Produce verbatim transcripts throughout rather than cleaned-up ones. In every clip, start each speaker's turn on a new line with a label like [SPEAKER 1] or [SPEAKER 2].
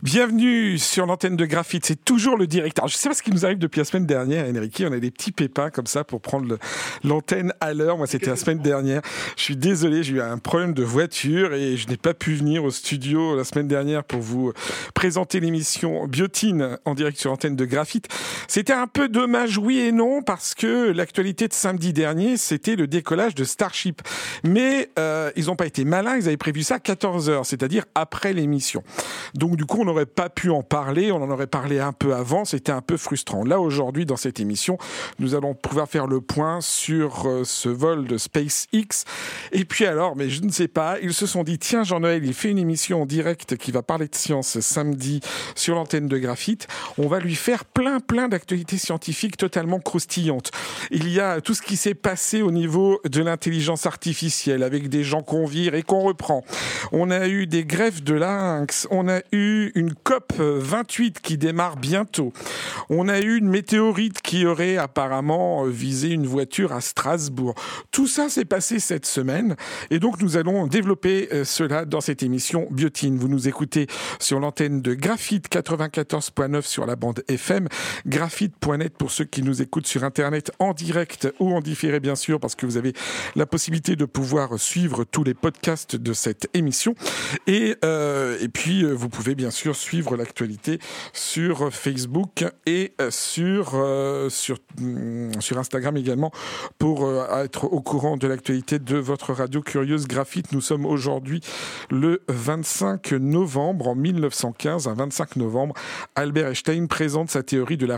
[SPEAKER 1] Bienvenue sur l'antenne de Graphite, c'est toujours le directeur. Je sais pas ce qui nous arrive depuis la semaine dernière, Enrique, on a des petits pépins comme ça pour prendre le, l'antenne à l'heure. Moi, c'était la semaine dernière. Je suis désolé, j'ai eu un problème de voiture et je n'ai pas pu venir au studio la semaine dernière pour vous présenter l'émission Biotine en direct sur l'antenne de Graphite. C'était un peu dommage, oui et non, parce que l'actualité de samedi dernier, c'était le décollage de Starship. Mais euh, ils n'ont pas été malins, ils avaient prévu ça à quatorze heures, c'est-à-dire après l'émission. Donc du coup, on n'aurait pas pu en parler, on en aurait parlé un peu avant, c'était un peu frustrant. Là, aujourd'hui, dans cette émission, nous allons pouvoir faire le point sur euh, ce vol de SpaceX. Et puis alors, mais je ne sais pas, ils se sont dit, tiens, Jean-Noël, il fait une émission en direct qui va parler de science samedi sur l'antenne de Graphite. On va lui faire plein, plein d'actualités scientifiques totalement croustillantes. Il y a tout ce qui s'est passé au niveau de l'intelligence artificielle avec des gens qu'on vire et qu'on reprend. On a eu des greffes de larynx, on a eu une COP vingt-huit qui démarre bientôt. On a eu une météorite qui aurait apparemment visé une voiture à Strasbourg. Tout ça s'est passé cette semaine et donc nous allons développer cela dans cette émission Biotine. Vous nous écoutez sur l'antenne de Graphite quatre-vingt-quatorze point neuf sur la bande F M, graphite point net pour ceux qui nous écoutent sur Internet en direct ou en différé bien sûr parce que vous avez la possibilité de pouvoir suivre tous les podcasts de cette émission et, euh, et puis vous pouvez bien sûr suivre l'actualité sur Facebook et sur, euh, sur, sur Instagram également pour euh, être au courant de l'actualité de votre radio curieuse Graphite. Nous sommes aujourd'hui le vingt-cinq novembre en mille neuf cent quinze. Un vingt-cinq novembre, Albert Einstein présente sa théorie de la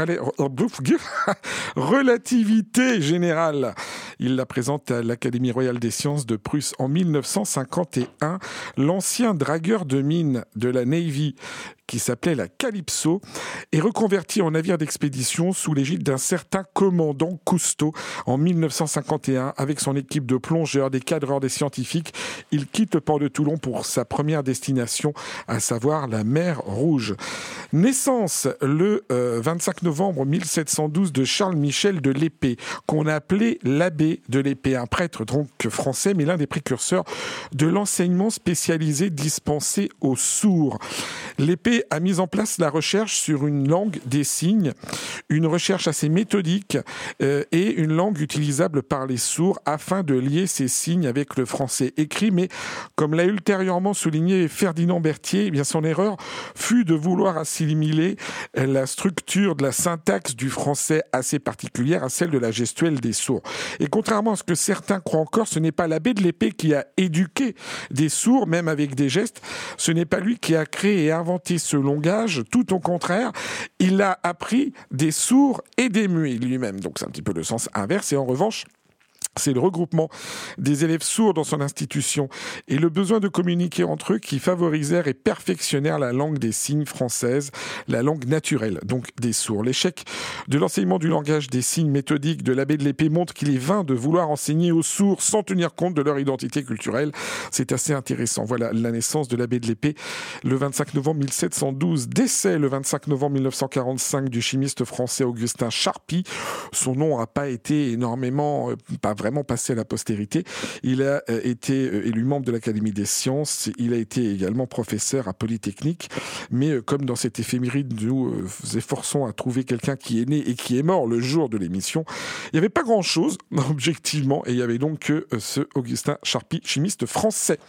[SPEAKER 1] relativité générale. Il la présente à l'Académie royale des sciences de Prusse en mille neuf cent cinquante et un. L'ancien dragueur de mine de la Navy, qui s'appelait la Calypso, est reconverti en navire d'expédition sous l'égide d'un certain commandant Cousteau en mille neuf cent cinquante et un. Avec son équipe de plongeurs, des cadreurs, des scientifiques, il quitte le port de Toulon pour sa première destination, à savoir la mer Rouge. Naissance le euh, vingt-cinq novembre mille sept cent douze de Charles Michel de Lespée, qu'on a appelé l'abbé de Lespée, un prêtre donc français, mais l'un des précurseurs de l'enseignement spécialisé dispensé aux sourds. Lespée a mis en place la recherche sur une langue des signes, une recherche assez méthodique euh, et une langue utilisable par les sourds afin de lier ces signes avec le français écrit. Mais comme l'a ultérieurement souligné Ferdinand Berthier, eh bien son erreur fut de vouloir assimiler la structure de la syntaxe du français assez particulière à celle de la gestuelle des sourds. Et contrairement à ce que certains croient encore, ce n'est pas l'abbé de Lespée qui a éduqué des sourds, même avec des gestes. Ce n'est pas lui qui a créé et inventé ce langage, tout au contraire, il a appris des sourds et des muets lui-même. Donc c'est un petit peu le sens inverse. Et en revanche, c'est le regroupement des élèves sourds dans son institution et le besoin de communiquer entre eux qui favorisèrent et perfectionnèrent la langue des signes française, la langue naturelle, donc des sourds. L'échec de l'enseignement du langage des signes méthodique de l'abbé de Lespée montre qu'il est vain de vouloir enseigner aux sourds sans tenir compte de leur identité culturelle. C'est assez intéressant. Voilà la naissance de l'abbé de Lespée le vingt-cinq novembre mille sept cent douze. Décès le vingt-cinq novembre mille neuf cent quarante-cinq du chimiste français Augustin Charpy. Son nom n'a pas été énormément, euh, pas vraiment passé à la postérité. Il a euh, été euh, élu membre de l'Académie des sciences. Il a été également professeur à Polytechnique. Mais euh, comme dans cette éphéméride, nous euh, nous efforçons à trouver quelqu'un qui est né et qui est mort le jour de l'émission, il n'y avait pas grand-chose, objectivement, et il y avait donc que euh, ce Augustin Charpy, chimiste français.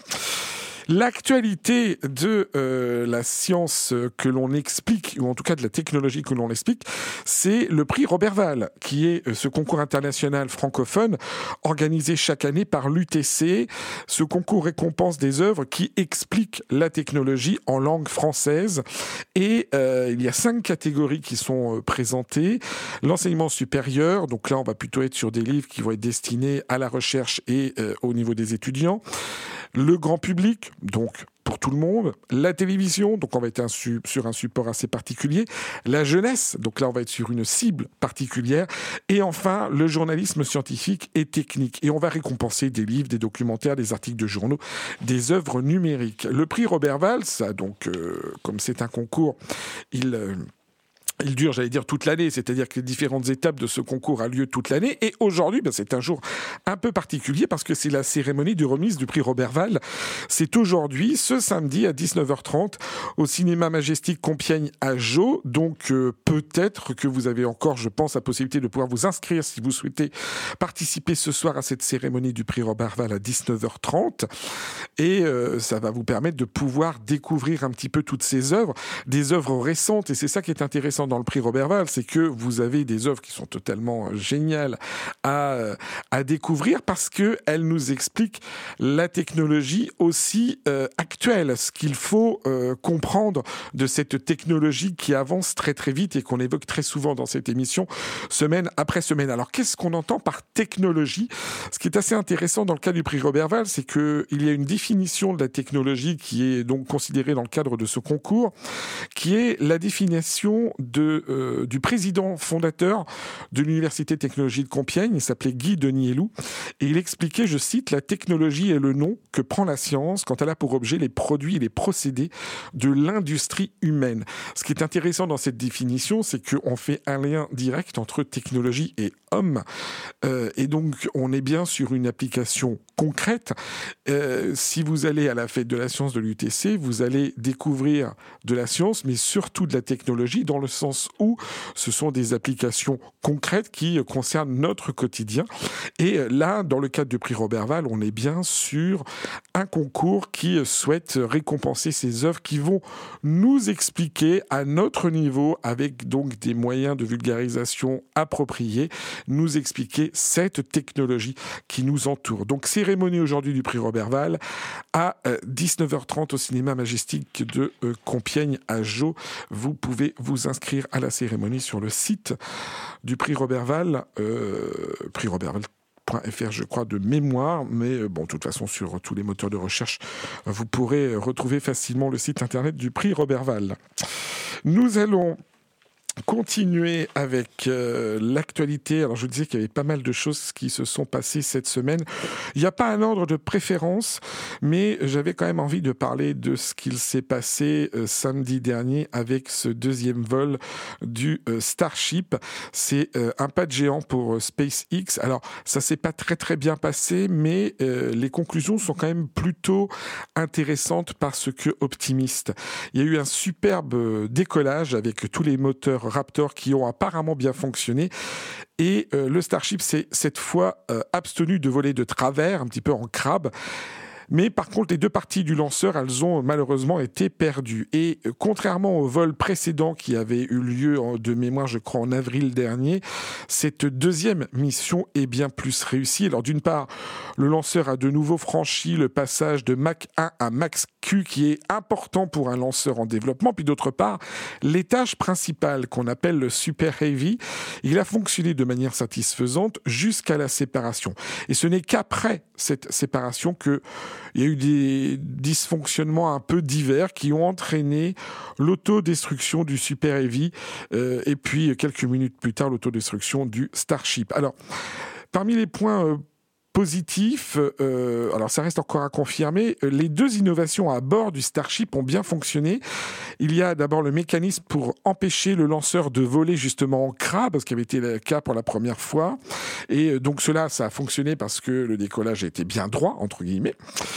[SPEAKER 1] L'actualité de euh, la science que l'on explique, ou en tout cas de la technologie que l'on explique, c'est le prix Roberval, qui est ce concours international francophone organisé chaque année par l'U T C. Ce concours récompense des œuvres qui expliquent la technologie en langue française. Et euh, il y a cinq catégories qui sont euh, présentées. L'enseignement supérieur, donc là on va plutôt être sur des livres qui vont être destinés à la recherche et euh, au niveau des étudiants. Le grand public, donc pour tout le monde. La télévision, donc on va être un su- sur un support assez particulier. La jeunesse, donc là on va être sur une cible particulière. Et enfin, le journalisme scientifique et technique. Et on va récompenser des livres, des documentaires, des articles de journaux, des œuvres numériques. Le prix Roberval, ça donc, euh, comme c'est un concours, il... Euh, Il dure, j'allais dire, toute l'année, c'est-à-dire que les différentes étapes de ce concours ont lieu toute l'année. Et aujourd'hui, ben, c'est un jour un peu particulier parce que c'est la cérémonie de remise du prix Roberval. C'est aujourd'hui, ce samedi à dix-neuf heures trente, au cinéma Majestic Compiègne à Jeaux. Donc euh, peut-être que vous avez encore, je pense, la possibilité de pouvoir vous inscrire si vous souhaitez participer ce soir à cette cérémonie du prix Roberval à dix-neuf heures trente. Et euh, ça va vous permettre de pouvoir découvrir un petit peu toutes ces œuvres, des œuvres récentes. Et c'est ça qui est intéressant dans le prix Roberval, c'est que vous avez des œuvres qui sont totalement géniales à, à découvrir parce qu'elles nous expliquent la technologie aussi euh, actuelle, ce qu'il faut euh, comprendre de cette technologie qui avance très très vite et qu'on évoque très souvent dans cette émission, semaine après semaine. Alors qu'est-ce qu'on entend par technologie ? Ce qui est assez intéressant dans le cas du prix Roberval, c'est qu'il y a une définition de la technologie qui est donc considérée dans le cadre de ce concours, qui est la définition de De, euh, du président fondateur de l'Université de technologie de Compiègne. Il s'appelait Guy Denis Helou et il expliquait, je cite, « La technologie est le nom que prend la science quand elle a pour objet les produits et les procédés de l'industrie humaine ». Ce qui est intéressant dans cette définition, c'est qu'on fait un lien direct entre technologie et homme euh, et donc on est bien sur une application concrète. Euh, si vous allez à la fête de la science de l'U T C, vous allez découvrir de la science, mais surtout de la technologie, dans le sens où ce sont des applications concrètes qui concernent notre quotidien. Et là, dans le cadre du prix Roberval, on est bien sur un concours qui souhaite récompenser ces œuvres qui vont nous expliquer à notre niveau, avec donc des moyens de vulgarisation appropriés, nous expliquer cette technologie qui nous entoure. Donc, cérémonie aujourd'hui du prix Roberval à dix-neuf heures trente au cinéma Majestic de Compiègne à Jeaux. Vous pouvez vous inscrire à la cérémonie sur le site du prix Roberval, euh, prix Roberval. .fr, je crois, de mémoire, mais bon, de toute façon, sur tous les moteurs de recherche, vous pourrez retrouver facilement le site internet du prix Roberval. Nous allons continuer avec euh, l'actualité. Alors, je vous disais qu'il y avait pas mal de choses qui se sont passées cette semaine. Il n'y a pas un ordre de préférence, mais j'avais quand même envie de parler de ce qu'il s'est passé euh, samedi dernier avec ce deuxième vol du euh, Starship. C'est euh, un pas de géant pour euh, SpaceX. Alors, ça s'est pas très très bien passé, mais euh, les conclusions sont quand même plutôt intéressantes parce que optimistes. Il y a eu un superbe décollage avec tous les moteurs Raptor qui ont apparemment bien fonctionné. Et euh, le Starship s'est cette fois euh, abstenu de voler de travers, un petit peu en crabe. Mais par contre, les deux parties du lanceur, elles ont malheureusement été perdues. Et euh, contrairement au vol précédent qui avait eu lieu en, de mémoire, je crois, en avril dernier, cette deuxième mission est bien plus réussie. Alors d'une part, le lanceur a de nouveau franchi le passage de Mach un à Mach Q qui est important pour un lanceur en développement. Puis d'autre part, l'étage principal qu'on appelle le Super Heavy, il a fonctionné de manière satisfaisante jusqu'à la séparation. Et ce n'est qu'après cette séparation que il y a eu des dysfonctionnements un peu divers qui ont entraîné l'autodestruction du Super Heavy euh, et puis quelques minutes plus tard l'autodestruction du Starship. Alors, parmi les points euh, positif, euh, alors ça reste encore à confirmer, les deux innovations à bord du Starship ont bien fonctionné. Il y a d'abord le mécanisme pour empêcher le lanceur de voler justement en crabe, ce qui avait été le cas pour la première fois. Et donc cela, ça a fonctionné parce que le décollage a été bien droit, entre guillemets.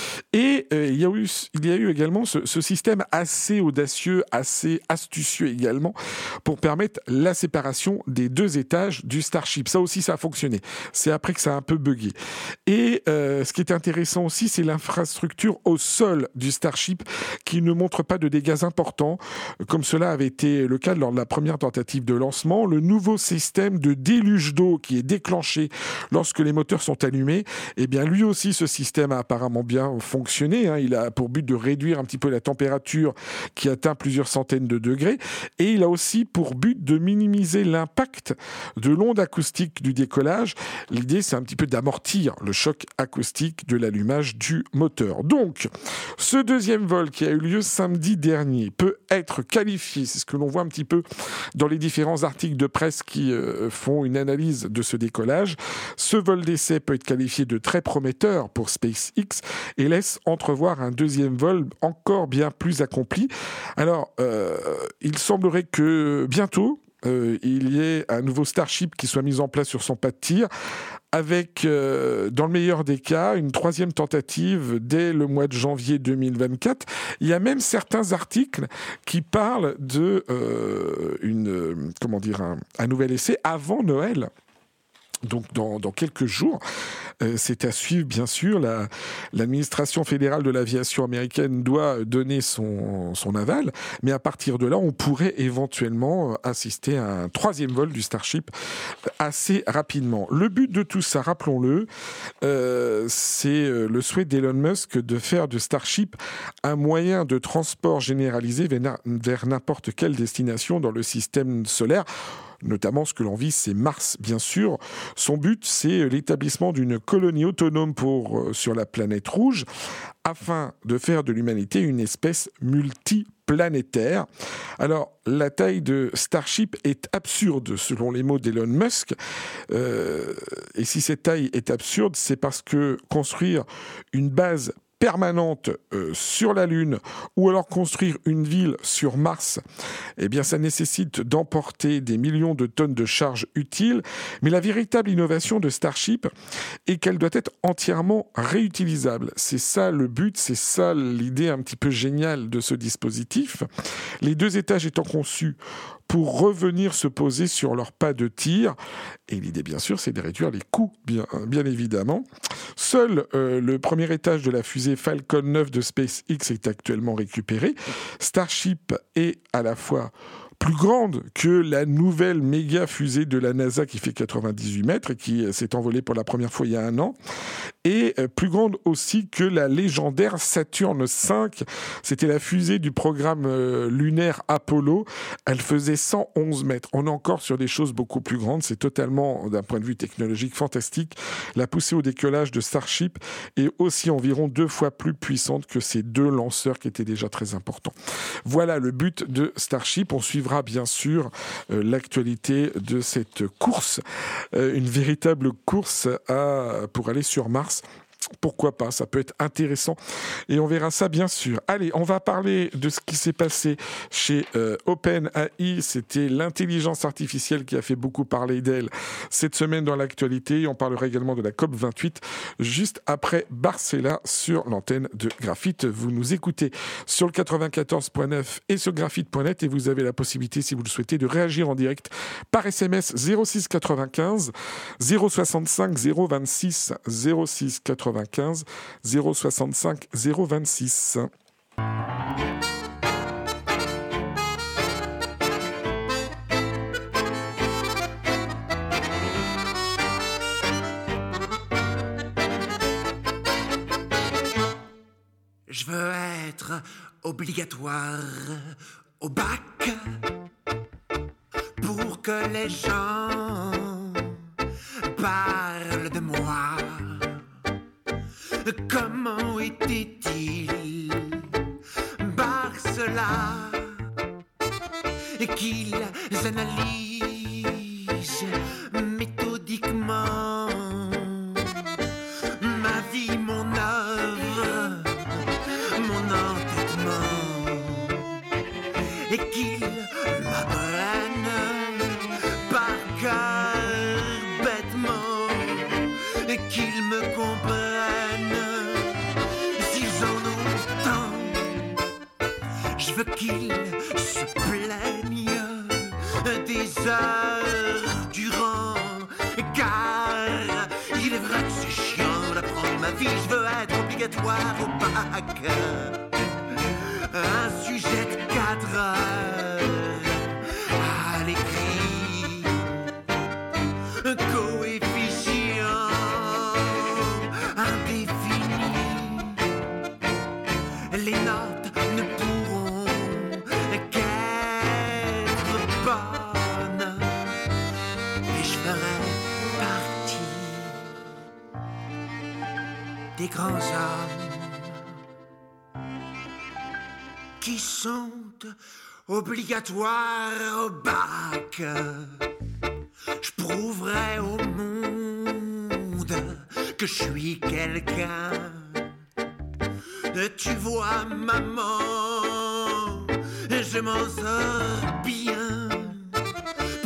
[SPEAKER 1] Et euh, il y a eu, il y a eu également ce, ce système assez audacieux, assez astucieux également, pour permettre la séparation des deux étages du Starship. Ça aussi, ça a fonctionné. C'est après que ça a un peu bugué. Et euh, ce qui est intéressant aussi, c'est l'infrastructure au sol du Starship qui ne montre pas de dégâts importants, comme cela avait été le cas lors de la première tentative de lancement. Le nouveau système de déluge d'eau qui est déclenché lorsque les moteurs sont allumés, eh bien lui aussi, ce système a apparemment bien fonctionné. Hein. Il a pour but de réduire un petit peu la température qui atteint plusieurs centaines de degrés. Et il a aussi pour but de minimiser l'impact de l'onde acoustique du décollage. L'idée, c'est un petit peu d'amortir le choc acoustique de l'allumage du moteur. Donc, ce deuxième vol qui a eu lieu samedi dernier peut être qualifié, c'est ce que l'on voit un petit peu dans les différents articles de presse qui euh, font une analyse de ce décollage. Ce vol d'essai peut être qualifié de très prometteur pour SpaceX et laisse entrevoir un deuxième vol encore bien plus accompli. Alors, euh, il semblerait que bientôt, euh, il y ait un nouveau Starship qui soit mis en place sur son pas de tir, avec, euh, dans le meilleur des cas, une troisième tentative dès le mois de janvier deux mille vingt-quatre. Il y a même certains articles qui parlent de euh, une, comment dire, un, un nouvel essai avant Noël. Donc dans, dans quelques jours, euh, c'est à suivre bien sûr. La, l'administration fédérale de l'aviation américaine doit donner son, son aval, mais à partir de là, on pourrait éventuellement assister à un troisième vol du Starship assez rapidement. Le but de tout ça, rappelons-le, euh, c'est le souhait d'Elon Musk de faire de Starship un moyen de transport généralisé vers, vers n'importe quelle destination dans le système solaire. Notamment, ce que l'on vise, c'est Mars, bien sûr. Son but, c'est l'établissement d'une colonie autonome pour, euh, sur la planète rouge, afin de faire de l'humanité une espèce multiplanétaire. Alors, la taille de Starship est absurde, selon les mots d'Elon Musk. Euh, et si cette taille est absurde, c'est parce que construire une base permanente euh, sur la Lune ou alors construire une ville sur Mars, eh bien ça nécessite d'emporter des millions de tonnes de charges utiles. Mais la véritable innovation de Starship est qu'elle doit être entièrement réutilisable. C'est ça le but, c'est ça l'idée un petit peu géniale de ce dispositif. Les deux étages étant conçus pour revenir se poser sur leur pas de tir. Et l'idée, bien sûr, c'est de réduire les coûts, bien, bien évidemment. Seul euh, le premier étage de la fusée Falcon neuf de SpaceX est actuellement récupéré. Starship est à la fois plus grande que la nouvelle méga fusée de la NASA qui fait quatre-vingt-dix-huit mètres et qui s'est envolée pour la première fois il y a un an, et plus grande aussi que la légendaire Saturne cinq. C'était la fusée du programme lunaire Apollo. Elle faisait cent onze mètres. On est encore sur des choses beaucoup plus grandes. C'est totalement, d'un point de vue technologique, fantastique. La poussée au décollage de Starship est aussi environ deux fois plus puissante que ces deux lanceurs qui étaient déjà très importants. Voilà le but de Starship. On suivra bien sûr euh, l'actualité de cette course, euh, une véritable course à, pour aller sur Mars. Pourquoi pas, ça peut être intéressant et on verra ça bien sûr. Allez, on va parler de ce qui s'est passé chez euh, OpenAI. C'était l'intelligence artificielle qui a fait beaucoup parler d'elle cette semaine dans l'actualité. On parlera également de la COP vingt-huit juste après Barcella sur l'antenne de Graphite. Vous nous écoutez sur le quatre-vingt-quatorze point neuf et sur graphite point net et vous avez la possibilité, si vous le souhaitez, de réagir en direct par S M S zéro six quatre-vingt-quinze zéro soixante-cinq zéro vingt-six zéro six quatre-vingt-quinze zéro soixante-cinq zéro vingt-six.
[SPEAKER 2] Je veux être obligatoire au bac pour que les gens parlent de moi. Comment était-il Barcella et qu'ils analysent méthodiquement ma vie, mon œuvre, mon entêtement et qu'ils m'apprennent par cœur bêtement et qu'ils me comprennent. Je veux qu'ils se plaignent des heures durant, car il est vrai que c'est chiant d'apprendre ma vie. Je veux être obligatoire au bac, un sujet de quatre heures à l'écrit, un coefficient indéfini. Les notes ne pourront qu'être bonnes et je ferai partie des grands hommes qui sont obligatoires au bac. Je prouverai au monde que je suis quelqu'un. Tu vois, maman, je m'en sors bien.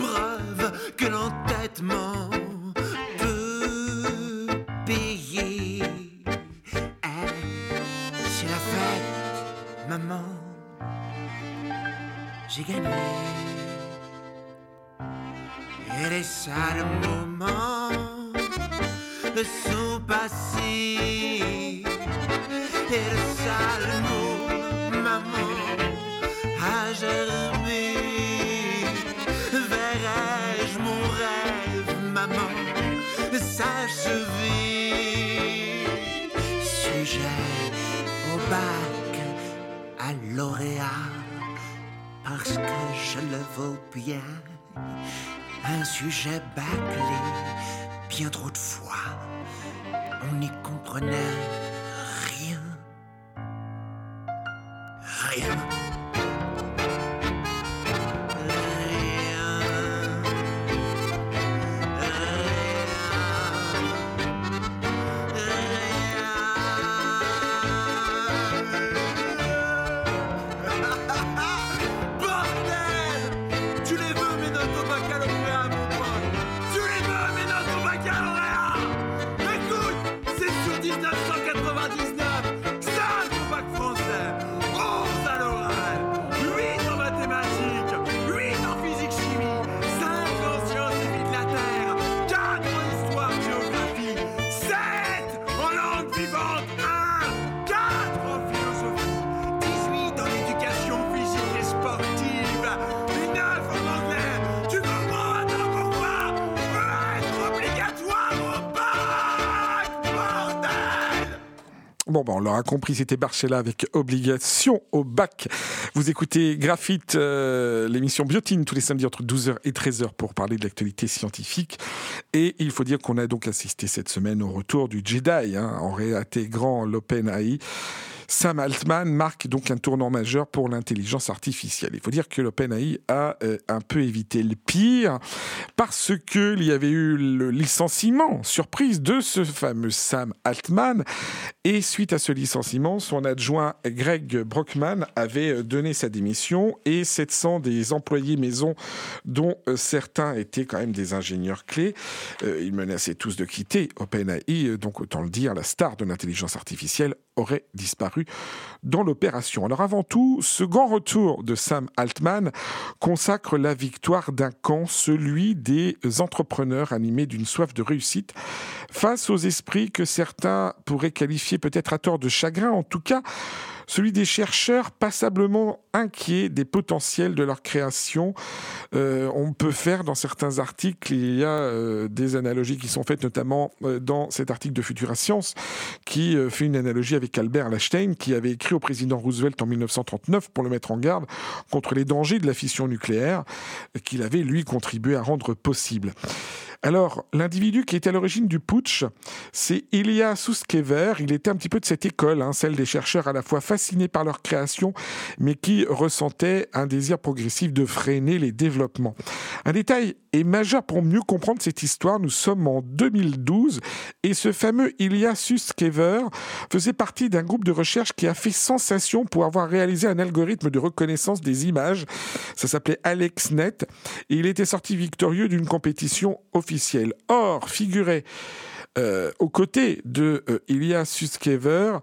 [SPEAKER 2] vêtements peu payés. Eh, c'est la fête, maman. J'ai gagné. Et les sales moments sont passés. Et le sale mot, maman, a germé. Verrai-je mon rêve, maman, s'achever? Sujet au bac, à lauréat, parce que je le vaux bien. Un sujet bâclé, bien trop de fois, on n'y comprenait rien. Rien.
[SPEAKER 1] Bon, ben, on l'aura compris, c'était Barchella avec Obligation au bac. Vous écoutez Graphite, euh, l'émission Biotine, tous les samedis entre douze heures et treize heures pour parler de l'actualité scientifique. Et il faut dire qu'on a donc assisté cette semaine au retour du Jedi, hein, en réintégrant l'OpenAI. Sam Altman marque donc un tournant majeur pour l'intelligence artificielle. Il faut dire que l'OpenAI a euh, un peu évité le pire parce qu'il y avait eu le licenciement surprise de ce fameux Sam Altman. Et suite à ce licenciement, son adjoint Greg Brockman avait donné sa démission et sept cents des employés maison, dont euh, certains étaient quand même des ingénieurs clés, euh, ils menaçaient tous de quitter OpenAI. Donc autant le dire, la star de l'intelligence artificielle aurait disparu dans l'opération. Alors avant tout, ce grand retour de Sam Altman consacre la victoire d'un camp, celui des entrepreneurs animés d'une soif de réussite face aux esprits que certains pourraient qualifier peut-être à tort de chagrin, en tout cas celui des chercheurs passablement inquiets des potentiels de leur création. Euh, on peut faire dans certains articles, il y a euh, des analogies qui sont faites, notamment euh, dans cet article de Futura Science, qui euh, fait une analogie avec Albert Einstein, qui avait écrit au président Roosevelt en dix-neuf cent trente-neuf pour le mettre en garde contre les dangers de la fission nucléaire, qu'il avait, lui, contribué à rendre possible. Alors, l'individu qui était à l'origine du putsch, c'est Ilya Sutskever. Il était un petit peu de cette école, hein, celle des chercheurs à la fois fascinés par leur création, mais qui ressentaient un désir progressif de freiner les développements. Un détail est majeur pour mieux comprendre cette histoire. Nous sommes en deux mille douze et ce fameux Ilya Sutskever faisait partie d'un groupe de recherche qui a fait sensation pour avoir réalisé un algorithme de reconnaissance des images. Ça s'appelait AlexNet et il était sorti victorieux d'une compétition officielle. Or, figurez, euh, aux côtés de euh, Ilya Sutskever,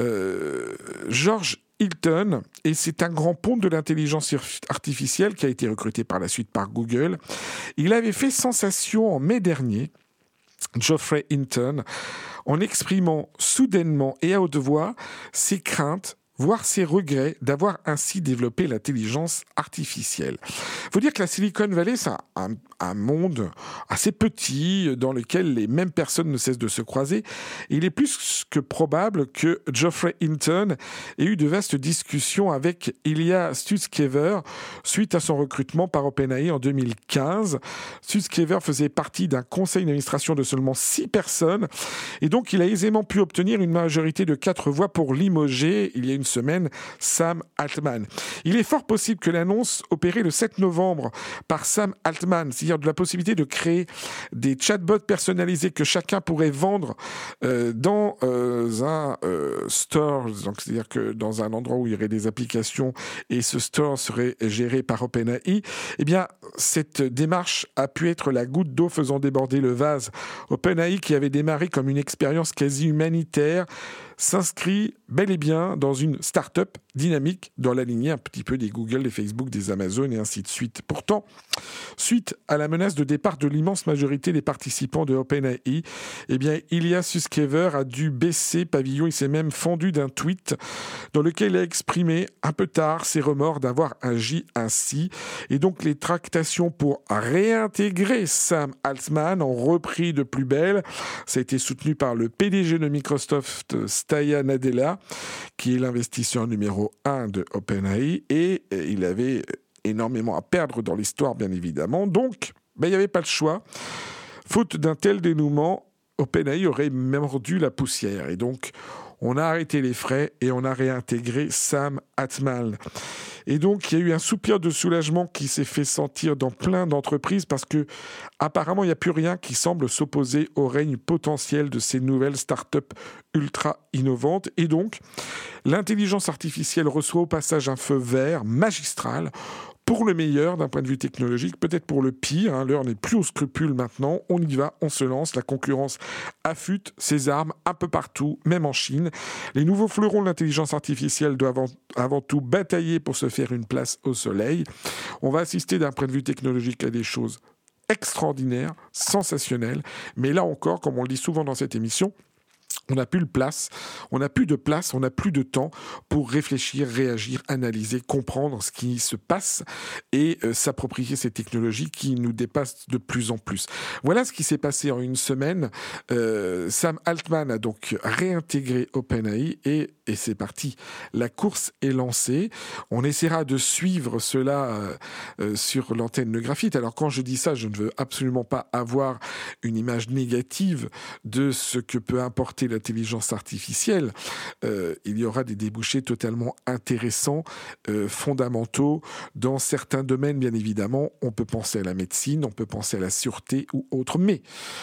[SPEAKER 1] euh, George Hilton, et c'est un grand ponte de l'intelligence artificielle qui a été recruté par la suite par Google. Il avait fait sensation en mai dernier, Geoffrey Hinton, en exprimant soudainement et à haute voix ses craintes, voire ses regrets d'avoir ainsi développé l'intelligence artificielle. Il faut dire que la Silicon Valley, c'est un, un monde assez petit dans lequel les mêmes personnes ne cessent de se croiser. Et il est plus que probable que Geoffrey Hinton ait eu de vastes discussions avec Ilya Sutskever suite à son recrutement par OpenAI en deux mille quinze. Sutskever faisait partie d'un conseil d'administration de seulement six personnes et donc il a aisément pu obtenir une majorité de quatre voix pour limoger, il y a une semaine, Sam Altman. Il est fort possible que l'annonce opérée le sept novembre par Sam Altman, c'est-à-dire de la possibilité de créer des chatbots personnalisés que chacun pourrait vendre euh, dans euh, un euh, store, donc c'est-à-dire que dans un endroit où il y aurait des applications et ce store serait géré par OpenAI, eh bien, cette démarche a pu être la goutte d'eau faisant déborder le vase. OpenAI, qui avait démarré comme une expérience quasi humanitaire, s'inscrit bel et bien dans une start-up dynamique dans la lignée un petit peu des Google, des Facebook, des Amazon et ainsi de suite. Pourtant, suite à la menace de départ de l'immense majorité des participants de OpenAI, eh bien, Ilya Sutskever a dû baisser pavillon. Il s'est même fendu d'un tweet dans lequel il a exprimé un peu tard ses remords d'avoir agi ainsi. Et donc, les tractations pour réintégrer Sam Altman ont repris de plus belle. Ça a été soutenu par le P D G de Microsoft, Satya Nadella, qui est l'investisseur numéro un de OpenAI, et il avait énormément à perdre dans l'histoire, bien évidemment. Donc, ben, il n'y avait pas le choix. Faute d'un tel dénouement, OpenAI aurait mordu la poussière. Et donc, on a arrêté les frais et on a réintégré Sam Altman. Et donc, il y a eu un soupir de soulagement qui s'est fait sentir dans plein d'entreprises parce que, apparemment, il n'y a plus rien qui semble s'opposer au règne potentiel de ces nouvelles startups ultra innovantes. Et donc, l'intelligence artificielle reçoit au passage un feu vert magistral pour le meilleur d'un point de vue technologique, peut-être pour le pire. Hein, l'heure n'est plus aux scrupules maintenant. On y va, on se lance. La concurrence affûte ses armes un peu partout, même en Chine. Les nouveaux fleurons de l'intelligence artificielle doivent avant, avant tout batailler pour se faire une place au soleil. On va assister d'un point de vue technologique à des choses extraordinaires, sensationnelles. Mais là encore, comme on le dit souvent dans cette émission, on n'a plus de place, on n'a plus de place, on n'a plus de temps pour réfléchir, réagir, analyser, comprendre ce qui se passe et euh, s'approprier ces technologies qui nous dépassent de plus en plus. Voilà ce qui s'est passé en une semaine. Euh, Sam Altman a donc réintégré OpenAI et, et c'est parti. La course est lancée. On essaiera de suivre cela euh, euh, sur l'antenne de Graphite. Alors quand je dis ça, je ne veux absolument pas avoir une image négative de ce que peut apporter l'intelligence artificielle. Euh, il y aura des débouchés totalement intéressants, euh, fondamentaux. Dans certains domaines, bien évidemment, on peut penser à la médecine, on peut penser à la sûreté ou autre. Mais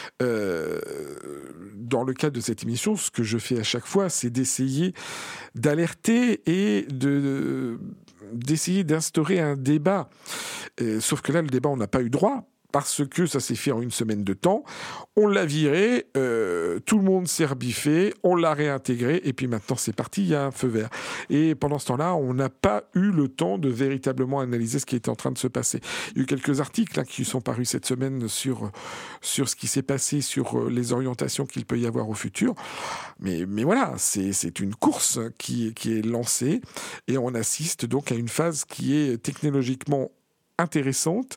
[SPEAKER 1] euh, dans le cadre de cette émission, ce que je fais à chaque fois, c'est d'essayer d'alerter et de, d'essayer d'instaurer un débat. Euh, sauf que là, le débat, on n'a pas eu droit. Parce que ça s'est fait en une semaine de temps. On l'a viré, euh, tout le monde s'est rebiffé, on l'a réintégré, et puis maintenant c'est parti, il y a un feu vert. Et pendant ce temps-là, on n'a pas eu le temps de véritablement analyser ce qui était en train de se passer. Il y a eu quelques articles hein, qui sont parus cette semaine sur, sur ce qui s'est passé, sur les orientations qu'il peut y avoir au futur. Mais, mais voilà, c'est, c'est une course qui, qui est lancée, et on assiste donc à une phase qui est technologiquement intéressante.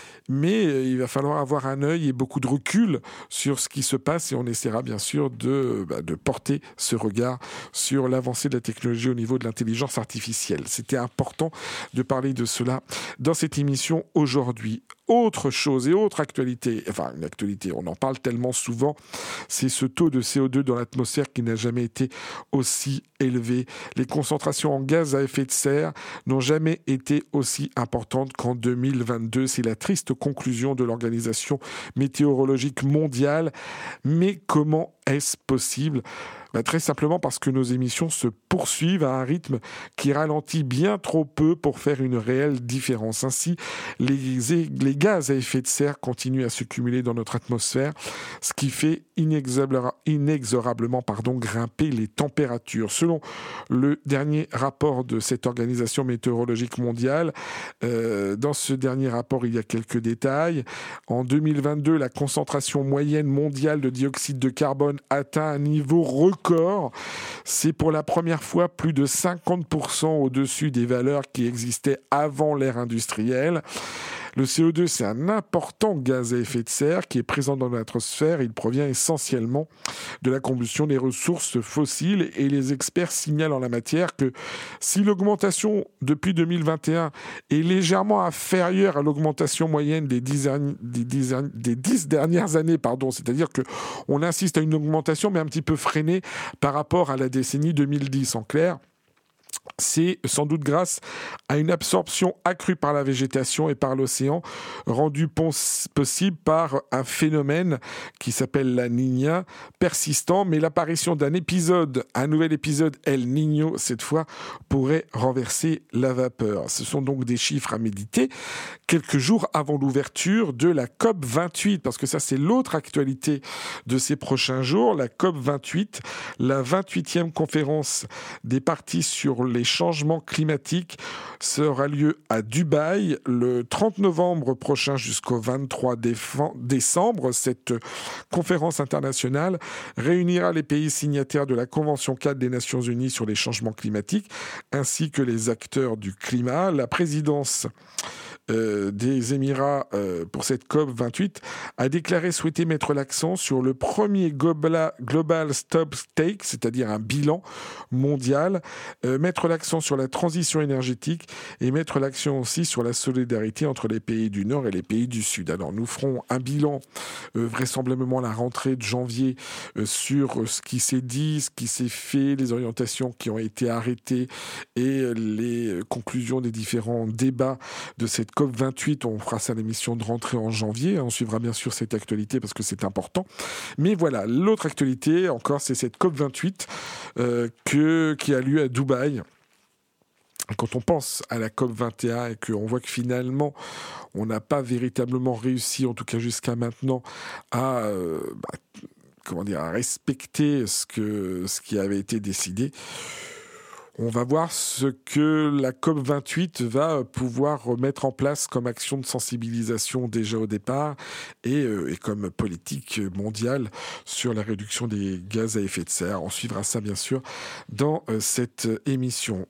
[SPEAKER 1] Mais il va falloir avoir un œil et beaucoup de recul sur ce qui se passe et on essaiera bien sûr de, bah, de porter ce regard sur l'avancée de la technologie au niveau de l'intelligence artificielle. C'était important de parler de cela dans cette émission aujourd'hui. Autre chose et autre actualité, enfin une actualité, on en parle tellement souvent, c'est ce taux de C O deux dans l'atmosphère qui n'a jamais été aussi élevé. Les concentrations en gaz à effet de serre n'ont jamais été aussi importantes qu'en deux mille vingt-deux. C'est la triste conclusion de l'Organisation météorologique mondiale. Mais comment est-ce possible ? Ben, très simplement parce que nos émissions se poursuivent à un rythme qui ralentit bien trop peu pour faire une réelle différence. Ainsi, les, les gaz à effet de serre continuent à se cumuler dans notre atmosphère, ce qui fait inexorablement, inexorablement pardon, grimper les températures. Selon le dernier rapport de cette organisation météorologique mondiale, euh, dans ce dernier rapport, il y a quelques détails. En deux mille vingt-deux, la concentration moyenne mondiale de dioxyde de carbone atteint un niveau record. C'est pour la première fois plus de cinquante pour cent au-dessus des valeurs qui existaient avant l'ère industrielle. Le C O deux, c'est un important gaz à effet de serre qui est présent dans l'atmosphère. Il provient essentiellement de la combustion des ressources fossiles et les experts signalent en la matière que si l'augmentation depuis deux mille vingt et un est légèrement inférieure à l'augmentation moyenne des dix, des dix, des dix dernières années, pardon, c'est-à-dire qu'on insiste à une augmentation mais un petit peu freinée par rapport à la décennie deux mille dix en clair, C'est sans doute grâce à une absorption accrue par la végétation et par l'océan, rendue pos- possible par un phénomène qui s'appelle la Niña, persistant, mais l'apparition d'un épisode, un nouvel épisode El Niño, cette fois, pourrait renverser la vapeur. Ce sont donc des chiffres à méditer, quelques jours avant l'ouverture de la COP vingt-huit, parce que ça c'est l'autre actualité de ces prochains jours, la COP vingt-huit, la vingt-huitième conférence des parties sur les changements climatiques sera lieu à Dubaï le trente novembre prochain jusqu'au vingt-trois décembre. Cette conférence internationale réunira les pays signataires de la Convention cadre des Nations Unies sur les changements climatiques ainsi que les acteurs du climat. La présidence Euh, des Émirats euh, pour cette COP vingt-huit a déclaré souhaiter mettre l'accent sur le premier global, global stop take, c'est-à-dire un bilan mondial, euh, mettre l'accent sur la transition énergétique et mettre l'accent aussi sur la solidarité entre les pays du Nord et les pays du Sud. Alors nous ferons un bilan euh, vraisemblablement à la rentrée de janvier euh, sur ce qui s'est dit, ce qui s'est fait, les orientations qui ont été arrêtées et les conclusions des différents débats de cette COP vingt-huit, on fera ça l'émission de rentrée en janvier. On suivra bien sûr cette actualité parce que c'est important. Mais voilà, l'autre actualité encore, c'est cette COP vingt-huit euh, que, qui a lieu à Dubaï. Quand on pense à la COP vingt et un et qu'on voit que finalement, on n'a pas véritablement réussi, en tout cas jusqu'à maintenant, à, euh, bah, comment dire, à respecter ce, que, ce qui avait été décidé, on va voir ce que la COP vingt-huit va pouvoir mettre en place comme action de sensibilisation déjà au départ et, euh, et comme politique mondiale sur la réduction des gaz à effet de serre. On suivra ça bien sûr dans euh, cette émission.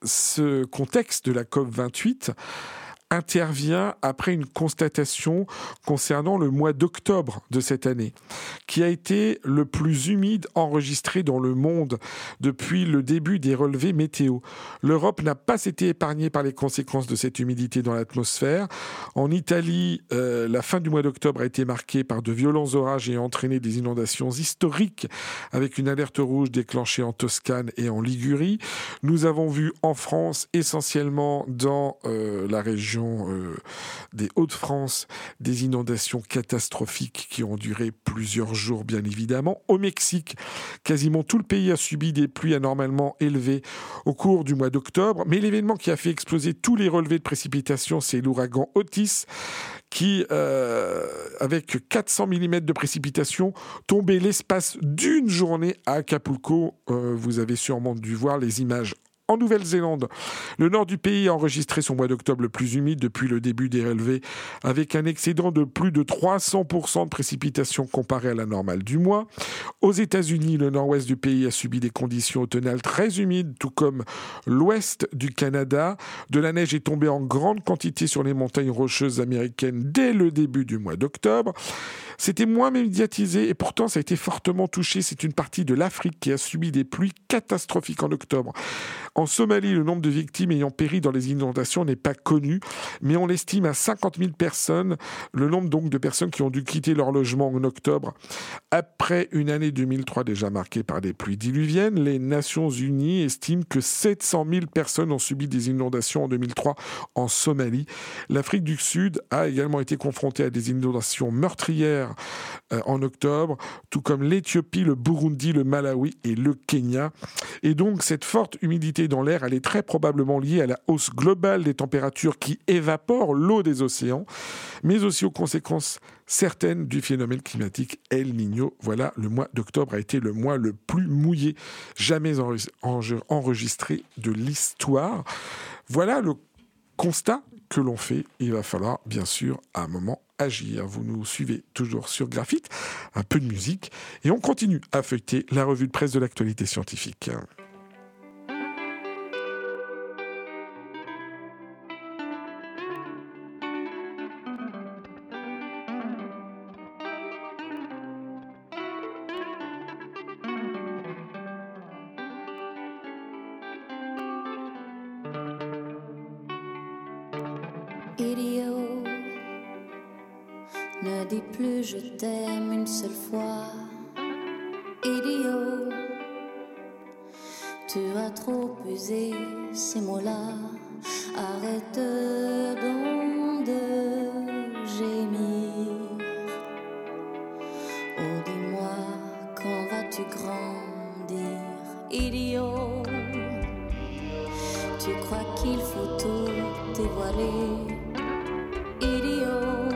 [SPEAKER 1] Ce contexte de la COP vingt-huit intervient après une constatation concernant le mois d'octobre de cette année, qui a été le plus humide enregistré dans le monde depuis le début des relevés météo. L'Europe n'a pas été épargnée par les conséquences de cette humidité dans l'atmosphère. En Italie, euh, la fin du mois d'octobre a été marquée par de violents orages et a entraîné des inondations historiques avec une alerte rouge déclenchée en Toscane et en Ligurie. Nous avons vu en France, essentiellement dans euh, la région Euh, des Hauts-de-France, des inondations catastrophiques qui ont duré plusieurs jours, bien évidemment. Au Mexique, quasiment tout le pays a subi des pluies anormalement élevées au cours du mois d'octobre, mais l'événement qui a fait exploser tous les relevés de précipitations, c'est l'ouragan Otis, qui, euh, avec quatre cents millimètres de précipitations, tombait l'espace d'une journée à Acapulco. Euh, vous avez sûrement dû voir les images. En Nouvelle-Zélande, le nord du pays a enregistré son mois d'octobre le plus humide depuis le début des relevés, avec un excédent de plus de trois cents pour cent de précipitations comparé à la normale du mois. Aux États-Unis, le nord-ouest du pays a subi des conditions automnales très humides, tout comme l'ouest du Canada. De la neige est tombée en grande quantité sur les montagnes rocheuses américaines dès le début du mois d'octobre. C'était moins médiatisé et pourtant ça a été fortement touché. C'est une partie de l'Afrique qui a subi des pluies catastrophiques en octobre. En Somalie, le nombre de victimes ayant péri dans les inondations n'est pas connu, mais on l'estime à cinquante mille personnes, le nombre donc de personnes qui ont dû quitter leur logement en octobre. Après une année deux mille trois déjà marquée par des pluies diluviennes, les Nations Unies estiment que sept cent mille personnes ont subi des inondations en deux mille trois en Somalie. L'Afrique du Sud a également été confrontée à des inondations meurtrières euh, en octobre, tout comme l'Éthiopie, le Burundi, le Malawi et le Kenya. Et donc cette forte humidité dans l'air, elle est très probablement liée à la hausse globale des températures qui évaporent l'eau des océans, mais aussi aux conséquences certaines du phénomène climatique El Niño. Voilà, le mois d'octobre a été le mois le plus mouillé jamais enregistré de l'histoire. Voilà le constat que l'on fait. Il va falloir bien sûr à un moment agir. Vous nous suivez toujours sur Graphite, un peu de musique, et on continue à feuilleter la revue de presse de l'actualité scientifique.
[SPEAKER 3] Idiot, ne dis plus je t'aime une seule fois. Idiot, tu as pas trop user ces mots-là. Arrête donc de gémir. Oh, dis-moi, quand vas-tu grandir, idiot? Tu crois qu'il faut tout dévoiler, idiot?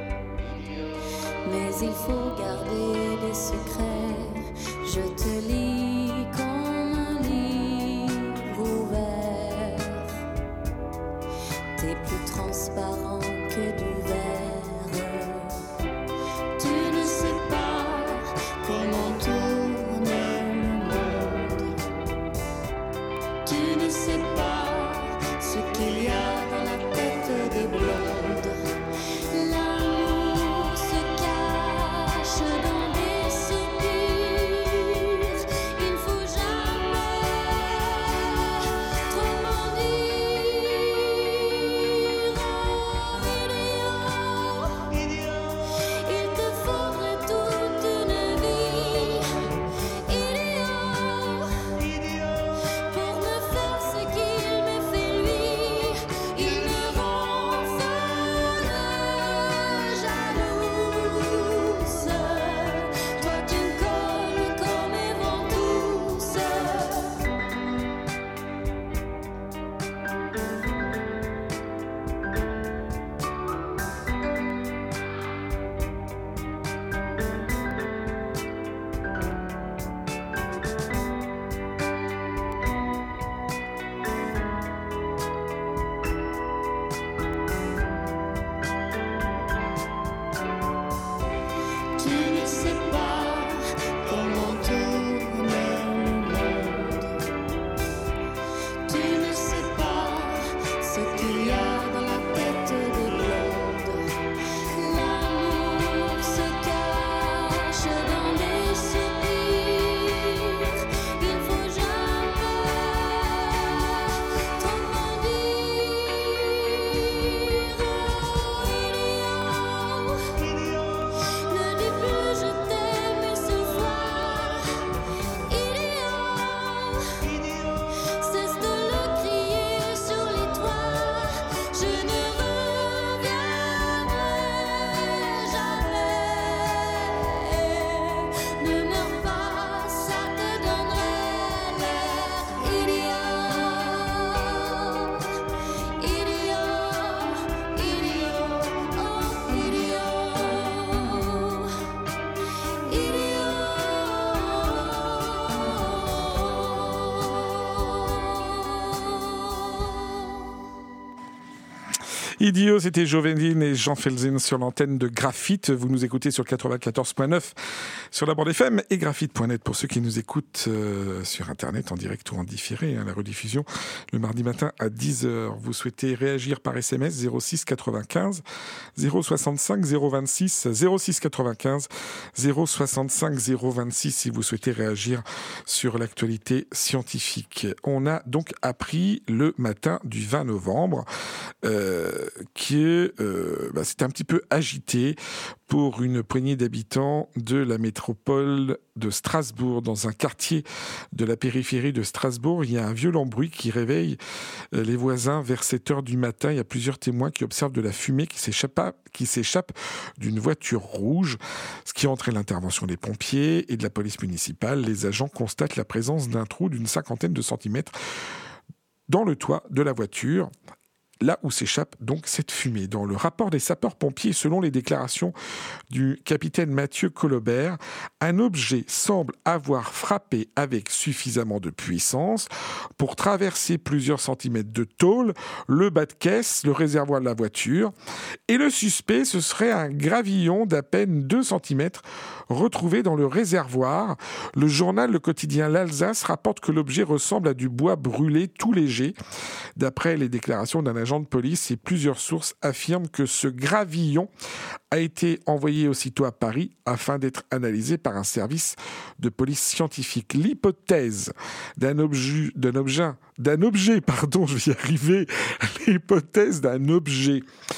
[SPEAKER 3] Mais il faut garder des secrets. Je te lis comme un livre ouvert. T'es plus transparent que du verre. Tu ne sais pas comment tourne le monde. Tu ne sais pas ce qu'il y a dans la tête des blondes. L'amour se cache dans des soupirs. Il faut jamais trop m'en dire. Oh, idiot, il te faudrait toute une vie, idiot, pour me faire ce qu'il me fait lui. Il me rend folle, jalouse. Toi tu me colles comme mes ventouses. Tu ne sais pas comment tourne le monde. Tu ne sais pas ce qu'il y a dans la tête des blondes. L'amour se cache dans des soupirs. Il faut jamais trop m'en dire. Oh, idiot, ne dis plus je t'aime ce soir, idiot, cesse de le crier sur les toits. Je ne reviendrai jamais. Ne meurs pas, ça te donnerait l'air idiot, idiot, idiot, oh idiot.
[SPEAKER 1] Idiot, c'était Jovendine et Jean Felzin sur l'antenne de Graphite. Vous nous écoutez sur quatre-vingt-quatorze point neuf sur la bande F M et graphite point net pour ceux qui nous écoutent euh, sur Internet en direct ou en différé, hein, la rediffusion le mardi matin à dix heures. Vous souhaitez réagir par S M S zéro six quatre-vingt-quinze zéro soixante-cinq zéro vingt-six zéro six quatre-vingt-quinze zéro soixante-cinq zéro vingt-six si vous souhaitez réagir sur l'actualité scientifique. On a donc appris le matin du vingt novembre euh, qui est, euh, bah, c'était un petit peu agité pour une poignée d'habitants de la métropole de Strasbourg. Dans un quartier de la périphérie de Strasbourg, il y a un violent bruit qui réveille les voisins vers sept heures du matin. Il y a plusieurs témoins qui observent de la fumée qui s'échappe, qui s'échappe d'une voiture rouge, ce qui entraîne l'intervention des pompiers et de la police municipale. Les agents constatent la présence d'un trou d'une cinquantaine de centimètres dans le toit de la voiture, là où s'échappe donc cette fumée. Dans le rapport des sapeurs-pompiers, selon les déclarations du capitaine Mathieu Colobert, un objet semble avoir frappé avec suffisamment de puissance pour traverser plusieurs centimètres de tôle, le bas de caisse, le réservoir de la voiture, et le suspect, ce serait un gravillon d'à peine deux centimètres retrouvé dans le réservoir. Le journal Le Quotidien L'Alsace rapporte que l'objet ressemble à du bois brûlé tout léger. D'après les déclarations d'un agent de police, et plusieurs sources affirment que ce gravillon a été envoyé aussitôt à Paris afin d'être analysé par un service de police scientifique. L'hypothèse d'un objet, d'un objet, d'un objet, pardon, je vais y arriver, l'hypothèse d'un objet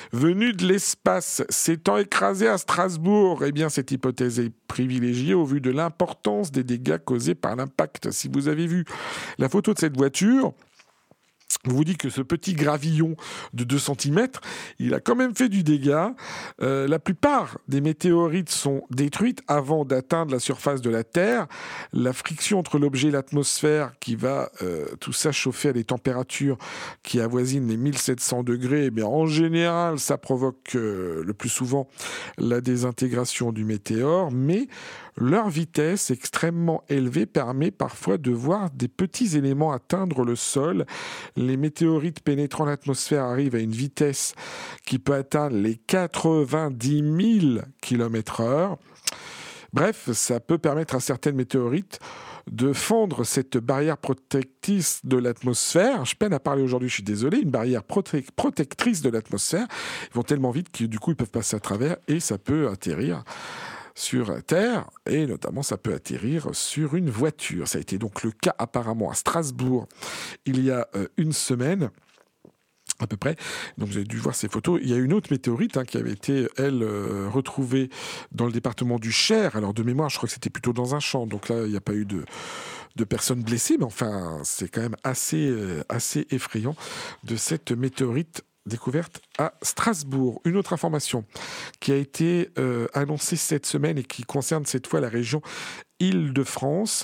[SPEAKER 1] venu de l'espace s'étant écrasé à Strasbourg. Eh bien, cette hypothèse est privilégiée au vu de l'importance des dégâts causés par l'impact. Si vous avez vu la photo de cette voiture, vous vous dites que ce petit gravillon de deux centimètres, il a quand même fait du dégât. Euh, la plupart des météorites sont détruites avant d'atteindre la surface de la Terre. La friction entre l'objet et l'atmosphère qui va euh, tout ça chauffer à des températures qui avoisinent les mille sept cents degrés, eh bien, en général, ça provoque euh, le plus souvent la désintégration du météore, mais leur vitesse extrêmement élevée permet parfois de voir des petits éléments atteindre le sol. Les météorites pénétrant l'atmosphère arrivent à une vitesse qui peut atteindre les quatre-vingt-dix mille kilomètres heure. Bref, ça peut permettre à certaines météorites de fendre cette barrière protectrice de l'atmosphère. Je peine à parler aujourd'hui, je suis désolé. Une barrière prote- protectrice de l'atmosphère. Ils vont tellement vite que du coup, ils peuvent passer à travers et ça peut atterrir sur Terre, et notamment ça peut atterrir sur une voiture. Ça a été donc le cas apparemment à Strasbourg il y a euh, une semaine à peu près. Donc vous avez dû voir ces photos. Il y a une autre météorite hein, qui avait été, elle, euh, retrouvée dans le département du Cher. Alors de mémoire, je crois que c'était plutôt dans un champ. Donc là, il n'y a pas eu de, de personnes blessées, mais enfin, c'est quand même assez, euh, assez effrayant de cette météorite découverte à Strasbourg. Une autre information qui a été euh, annoncée cette semaine et qui concerne cette fois la région Île-de-France.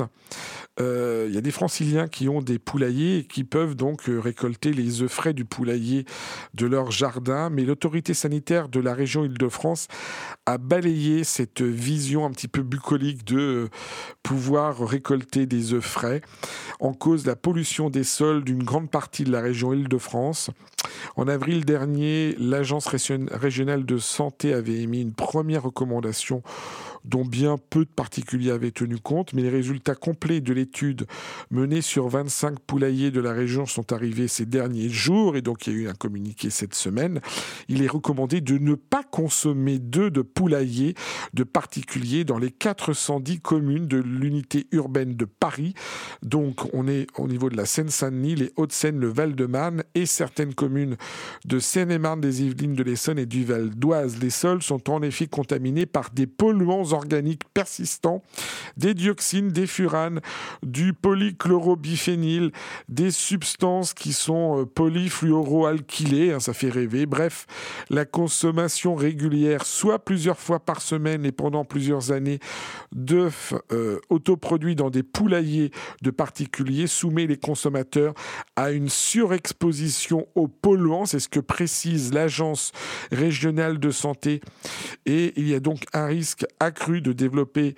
[SPEAKER 1] Euh, il y a des franciliens qui ont des poulaillers et qui peuvent donc euh, récolter les œufs frais du poulailler de leur jardin, mais l'autorité sanitaire de la région Île-de-France a balayé cette vision un petit peu bucolique de euh, pouvoir récolter des œufs frais. En cause la pollution des sols d'une grande partie de la région Île-de-France. En avril dernier, l'Agence régionale de santé avait émis une première recommandation dont bien peu de particuliers avaient tenu compte, mais les résultats complets de l'étude menée sur vingt-cinq poulaillers de la région sont arrivés ces derniers jours, et donc il y a eu un communiqué cette semaine. Il est recommandé de ne pas consommer d'œufs de poulaillers de particuliers dans les quatre cent dix communes de l'unité urbaine de Paris. Donc on est au niveau de la Seine-Saint-Denis, les Hauts-de-Seine, le Val-de-Marne et certaines communes de Seine-et-Marne, des Yvelines, de l'Essonne et du Val d'Oise. Les sols sont en effet contaminés par des polluants organiques persistants, des dioxines, des furanes, du polychlorobiphényl, des substances qui sont polyfluoroalkylées, hein, ça fait rêver. Bref, la consommation régulière, soit plusieurs fois par semaine et pendant plusieurs années, d'œufs euh, autoproduits dans des poulaillers de particuliers soumet les consommateurs à une surexposition aux polluants. C'est ce que précise l'Agence régionale de santé. Et il y a donc un risque accru de développer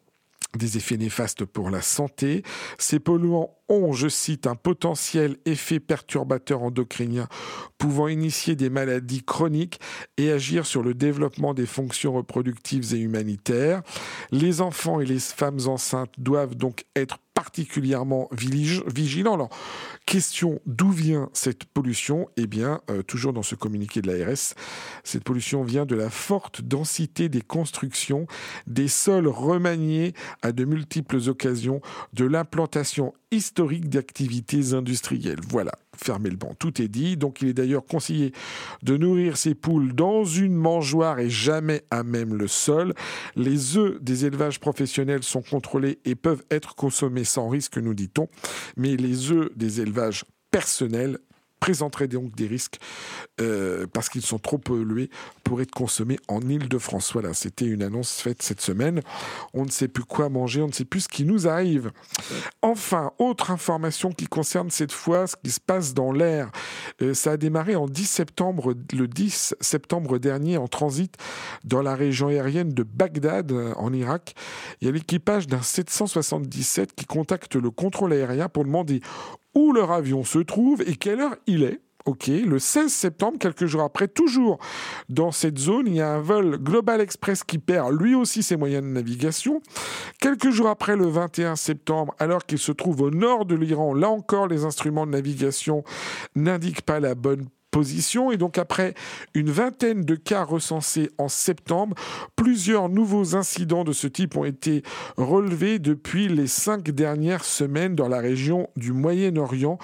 [SPEAKER 1] des effets néfastes pour la santé. Ces polluants ont, je cite, un potentiel effet perturbateur endocrinien pouvant initier des maladies chroniques et agir sur le développement des fonctions reproductives et humanitaires. Les enfants et les femmes enceintes doivent donc être particulièrement vigilants. Alors, question, d'où vient cette pollution ? Eh bien, euh, toujours dans ce communiqué de l'A R S, cette pollution vient de la forte densité des constructions, des sols remaniés à de multiples occasions, de l'implantation historique d'activités industrielles. Voilà, fermez le banc, tout est dit. Donc il est d'ailleurs conseillé de nourrir ces poules dans une mangeoire et jamais à même le sol. Les œufs des élevages professionnels sont contrôlés et peuvent être consommés sans risque, nous dit-on. Mais les œufs des élevages personnels présenteraient donc des risques euh, parce qu'ils sont trop pollués pour être consommés en Île-de-France. Voilà, c'était une annonce faite cette semaine. On ne sait plus quoi manger, on ne sait plus ce qui nous arrive. Enfin, autre information qui concerne cette fois ce qui se passe dans l'air. Euh, ça a démarré en dix septembre, le dix septembre dernier en transit dans la région aérienne de Bagdad, en Irak. Il y a l'équipage d'un sept cent soixante-dix-sept qui contacte le contrôle aérien pour demander où leur avion se trouve et quelle heure il est. Ok, le seize septembre, quelques jours après, toujours dans cette zone, il y a un vol Global Express qui perd lui aussi ses moyens de navigation. Quelques jours après, le vingt et un septembre, alors qu'il se trouve au nord de l'Iran, là encore, les instruments de navigation n'indiquent pas la bonne position. Et donc après une vingtaine de cas recensés en septembre, plusieurs nouveaux incidents de ce type ont été relevés depuis les cinq dernières semaines dans la région du Moyen-Orient,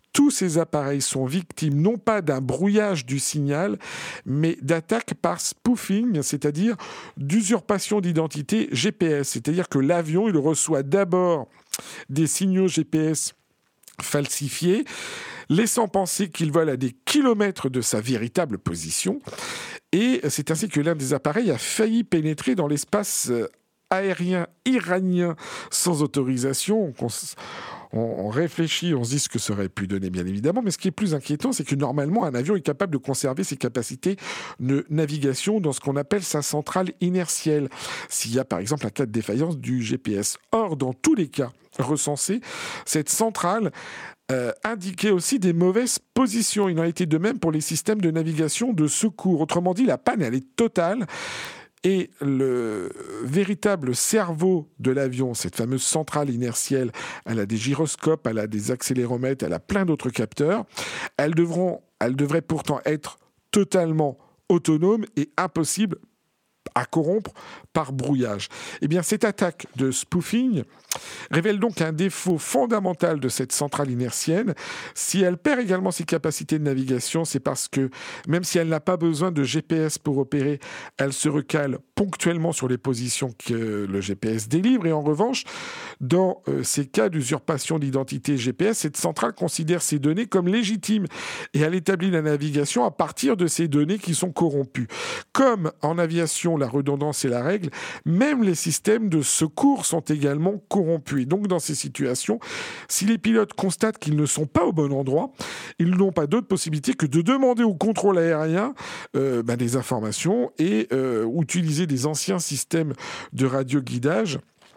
[SPEAKER 1] Tous ces appareils sont victimes non pas d'un brouillage du signal, mais d'attaques par spoofing, c'est-à-dire d'usurpation d'identité G P S. C'est-à-dire que l'avion, il reçoit d'abord des signaux G P S falsifiés, laissant penser qu'il vole à des kilomètres de sa véritable position. Et c'est ainsi que l'un des appareils a failli pénétrer dans l'espace aérien iranien sans autorisation. On, on réfléchit, on se dit ce que ça aurait pu donner, bien évidemment. Mais ce qui est plus inquiétant, c'est que normalement, un avion est capable de conserver ses capacités de navigation dans ce qu'on appelle sa centrale inertielle, s'il y a par exemple un cas de défaillance du G P S. Or, dans tous les cas recensés, cette centrale Euh, indiquait aussi des mauvaises positions. Il en a été de même pour les systèmes de navigation de secours. Autrement dit, la panne, elle est totale. Et le véritable cerveau de l'avion, cette fameuse centrale inertielle, elle a des gyroscopes, elle a des accéléromètres, elle a plein d'autres capteurs. Elles devront, elles devraient pourtant être totalement autonomes et impossibles à corrompre par brouillage. Eh bien, cette attaque de spoofing révèle donc un défaut fondamental de cette centrale inertienne. Si elle perd également ses capacités de navigation, c'est parce que, même si elle n'a pas besoin de G P S pour opérer, elle se recale ponctuellement sur les positions que le G P S délivre. Et en revanche, dans euh, ces cas d'usurpation d'identité G P S, cette centrale considère ces données comme légitimes et elle établit la navigation à partir de ces données qui sont corrompues. Comme en aviation, la redondance est la règle, même les systèmes de secours sont également corrompus. Et donc, dans ces situations, si les pilotes constatent qu'ils ne sont pas au bon endroit, ils n'ont pas d'autre possibilité que de demander au contrôle aérien euh, bah, des informations et euh, utiliser des anciens systèmes de radioguidage,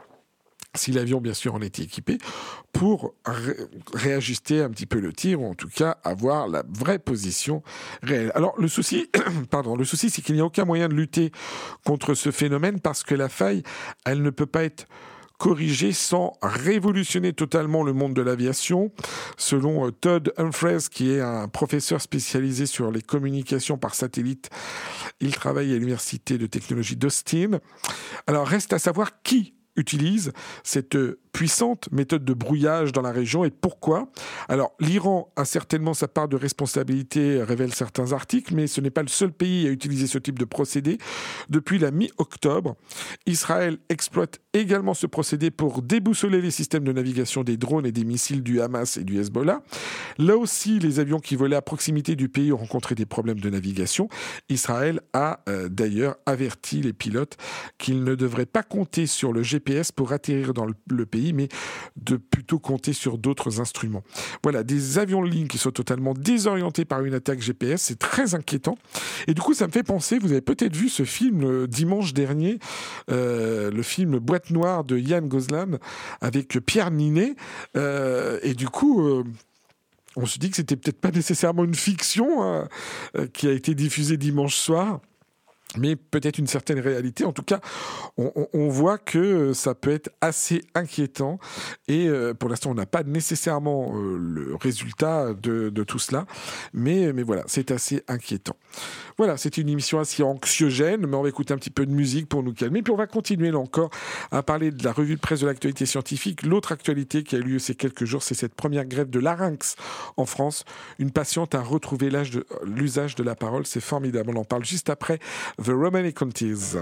[SPEAKER 1] si l'avion, bien sûr, en était équipé, pour ré- réajuster un petit peu le tir, ou en tout cas avoir la vraie position réelle. Alors, le souci, pardon, le souci, c'est qu'il n'y a aucun moyen de lutter contre ce phénomène parce que la faille, elle ne peut pas être corrigée sans révolutionner totalement le monde de l'aviation. Selon Todd Humphreys, qui est un professeur spécialisé sur les communications par satellite, il travaille à l'Université de technologie d'Austin. Alors, reste à savoir qui utilise cette puissante méthode de brouillage dans la région et pourquoi. Alors, l'Iran a certainement sa part de responsabilité, révèlent certains articles, mais ce n'est pas le seul pays à utiliser ce type de procédé. Depuis la mi-octobre, Israël exploite également ce procédé pour déboussoler les systèmes de navigation des drones et des missiles du Hamas et du Hezbollah. Là aussi, les avions qui volaient à proximité du pays ont rencontré des problèmes de navigation. Israël a euh, d'ailleurs averti les pilotes qu'ils ne devraient pas compter sur le G P S pour atterrir dans le, le pays, mais de plutôt compter sur d'autres instruments. Voilà, des avions de ligne qui sont totalement désorientés par une attaque G P S, c'est très inquiétant. Et du coup, ça me fait penser, vous avez peut-être vu ce film euh, dimanche dernier, euh, le film Boîte Noire de Yann Gozlan avec Pierre Ninet. Euh, et du coup... Euh, on se dit que c'était peut-être pas nécessairement une fiction hein, euh, qui a été diffusée dimanche soir, mais peut-être une certaine réalité. En tout cas, on, on, on voit que ça peut être assez inquiétant et euh, pour l'instant, on n'a pas nécessairement euh, le résultat de, de tout cela, mais, mais voilà, c'est assez inquiétant. Voilà, c'est une émission assez anxiogène, mais on va écouter un petit peu de musique pour nous calmer, puis on va continuer là encore à parler de la revue de presse de l'actualité scientifique. L'autre actualité qui a eu lieu ces quelques jours, c'est cette première grève de larynx en France. Une patiente a retrouvé l'âge de, l'usage de la parole, c'est formidable. On en parle juste après The Roman Contes.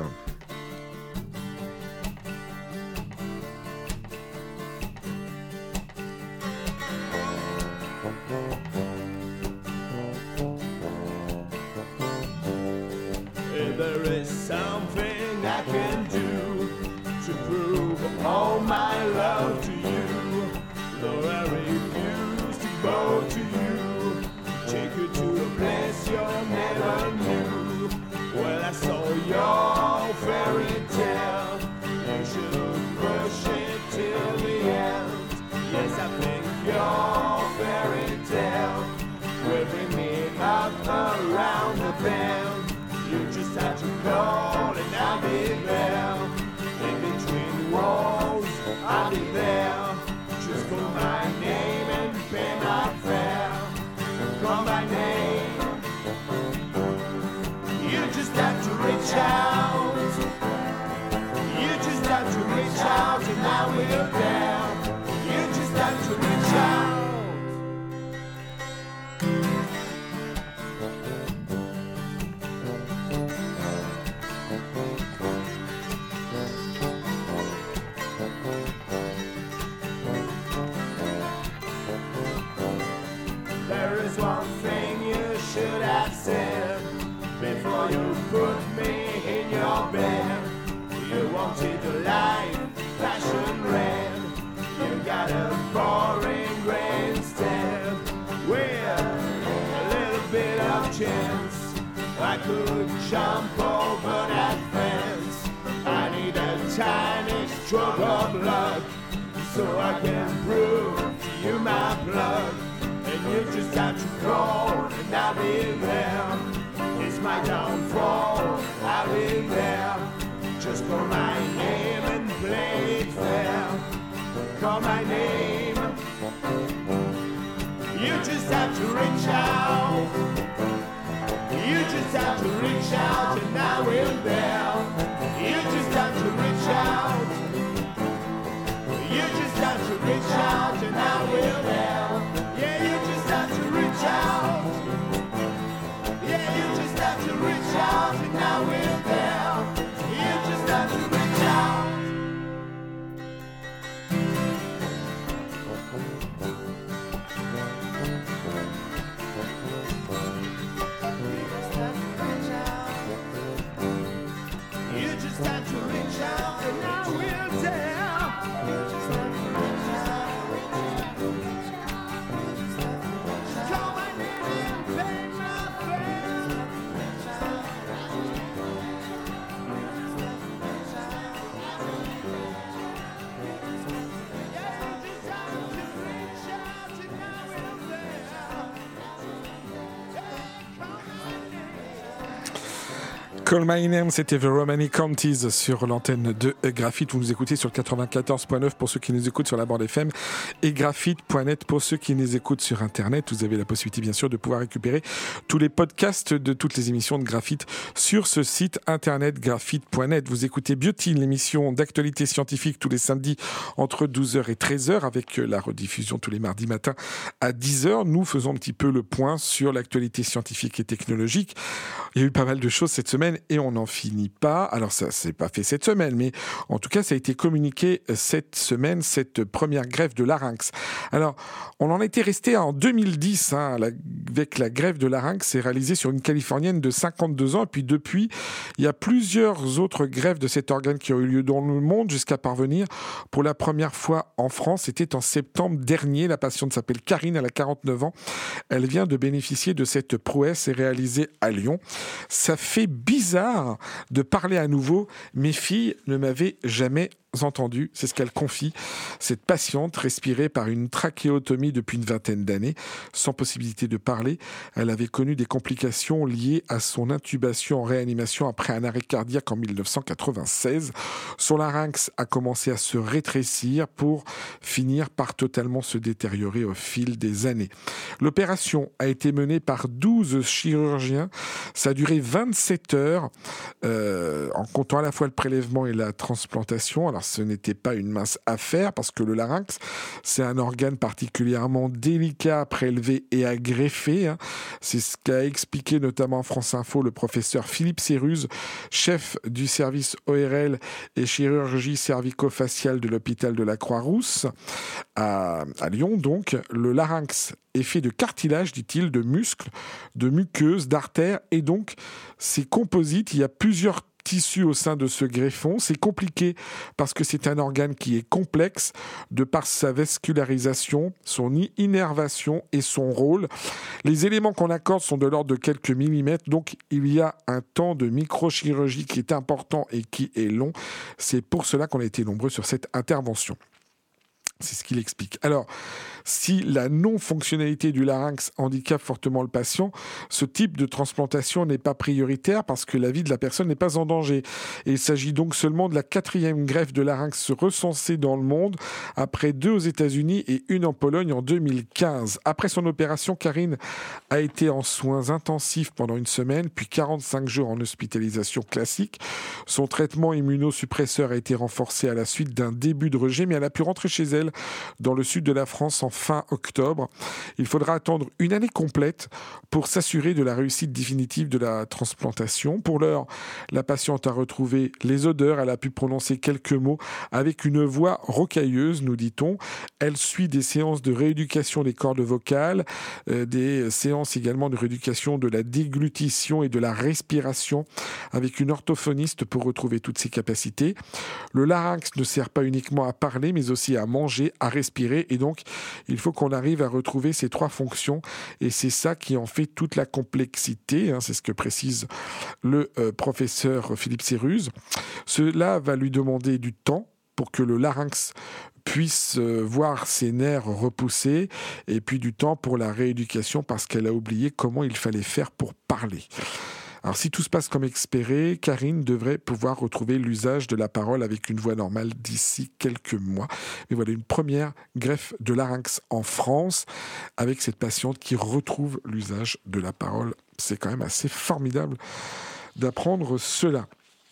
[SPEAKER 4] There is something I can do to prove all my love to you. Though I refuse to bow to you, take you to a place you never knew. Well, I saw your fairy tale. You should push it till the end. Yes, I think your fairy tale will bring me up around the bend. You just have to call and I'll be there. In between walls, I'll be there. Just call my name and pay my fare. Call my name. You just have to reach out. You just have to reach out and I will there. You just have to reach out. said, before you put me in your bed, you wanted the light, passion red. You got a boring gray instead. With a little bit of chance, I could jump over that fence. I need a tiny stroke of luck, so I can prove to you my plug. And you just got to call, and I'll be there. It's my downfall, I'll be there. Just call my name and play it fair. Call my name. You just have to reach out. You just have to reach out, and I will there. You just have to reach out. You just have to reach out, and I will there. Yeah, you just have to reach out. Yeah, you just have to reach out, and I will there. You just have to reach out. You just have to reach out, and I will tell. You just have to reach out. Call my name and pay my fare. Yeah, you just have to reach out, and I will tell. Yeah, call my name.
[SPEAKER 1] Call My Name, c'était The Romani Counties sur l'antenne de Graphite. Vous nous écoutez sur le quatre-vingt-quatorze point neuf pour ceux qui nous écoutent sur la bande F M et graphite point net pour ceux qui nous écoutent sur Internet. Vous avez la possibilité, bien sûr, de pouvoir récupérer tous les podcasts de toutes les émissions de Graphite sur ce site internet graphite point net. Vous écoutez Biotine, l'émission d'actualité scientifique tous les samedis entre douze heures et treize heures avec la rediffusion tous les mardis matins à dix heures. Nous faisons un petit peu le point sur l'actualité scientifique et technologique. Il y a eu pas mal de choses cette semaine et on n'en finit pas. Alors ça s'est pas fait cette semaine, mais en tout cas ça a été communiqué cette semaine, cette première grève de larynx. Alors on en était resté en deux mille dix hein, la, avec la grève de larynx, c'est réalisé sur une Californienne de cinquante-deux ans, et puis depuis il y a plusieurs autres grèves de cet organe qui ont eu lieu dans le monde jusqu'à parvenir pour la première fois en France. C'était en septembre dernier. La patiente s'appelle Karine, elle a quarante-neuf ans. Elle vient de bénéficier de cette prouesse et réalisée à Lyon. Ça fait bizarre de parler à nouveau. Mes filles ne m'avaient jamais entendu, c'est ce qu'elle confie. Cette patiente, respirée par une trachéotomie depuis une vingtaine d'années, sans possibilité de parler, elle avait connu des complications liées à son intubation en réanimation après un arrêt cardiaque en mille neuf cent quatre-vingt-seize. Son larynx a commencé à se rétrécir pour finir par totalement se détériorer au fil des années. L'opération a été menée par douze chirurgiens. Ça a duré vingt-sept heures, euh, en comptant à la fois le prélèvement et la transplantation. Alors, ce n'était pas une mince affaire parce que le larynx, c'est un organe particulièrement délicat à prélever et à greffer. Hein. C'est ce qu'a expliqué notamment en France Info le professeur Philippe Séruse, chef du service O R L et chirurgie cervico-faciale de l'hôpital de la Croix-Rousse à, à Lyon. Donc, le larynx est fait de cartilage, dit-il, de muscles, de muqueuses, d'artères, et donc c'est composite. Il y a plusieurs tissus au sein de ce greffon. C'est compliqué parce que c'est un organe qui est complexe de par sa vascularisation, son innervation et son rôle. Les éléments qu'on accorde sont de l'ordre de quelques millimètres, donc il y a un temps de microchirurgie qui est important et qui est long. C'est pour cela qu'on a été nombreux sur cette intervention. C'est ce qu'il explique. Alors, si la non-fonctionnalité du larynx handicape fortement le patient, ce type de transplantation n'est pas prioritaire parce que la vie de la personne n'est pas en danger. Et il s'agit donc seulement de la quatrième greffe de larynx recensée dans le monde, après deux aux États-Unis et une en Pologne en deux mille quinze. Après son opération, Karine a été en soins intensifs pendant une semaine, puis quarante-cinq jours en hospitalisation classique. Son traitement immunosuppresseur a été renforcé à la suite d'un début de rejet, mais elle a pu rentrer chez elle Roberval, dans le sud de la France, en fin octobre. Il faudra attendre une année complète pour s'assurer de la réussite définitive de la transplantation. Pour l'heure, la patiente a retrouvé les odeurs, elle a pu prononcer quelques mots avec une voix rocailleuse, nous dit-on. Elle suit des séances de rééducation des cordes vocales, euh, des séances également de rééducation de la déglutition et de la respiration avec une orthophoniste pour retrouver toutes ses capacités. Le larynx ne sert pas uniquement à parler, mais aussi à manger, à respirer, et donc il faut qu'on arrive à retrouver ces trois fonctions, et c'est ça qui en fait toute la complexité, hein, c'est ce que précise le euh, professeur Philippe Céruz. Cela va lui demander du temps pour que le larynx puisse euh, voir ses nerfs repousser, et puis du temps pour la rééducation parce qu'elle a oublié comment il fallait faire pour parler. Alors si tout se passe comme espéré, Karine devrait pouvoir retrouver l'usage de la parole avec une voix normale d'ici quelques mois. Mais voilà, une première greffe de larynx en France avec cette patiente qui retrouve l'usage de la parole. C'est quand même assez formidable d'apprendre cela.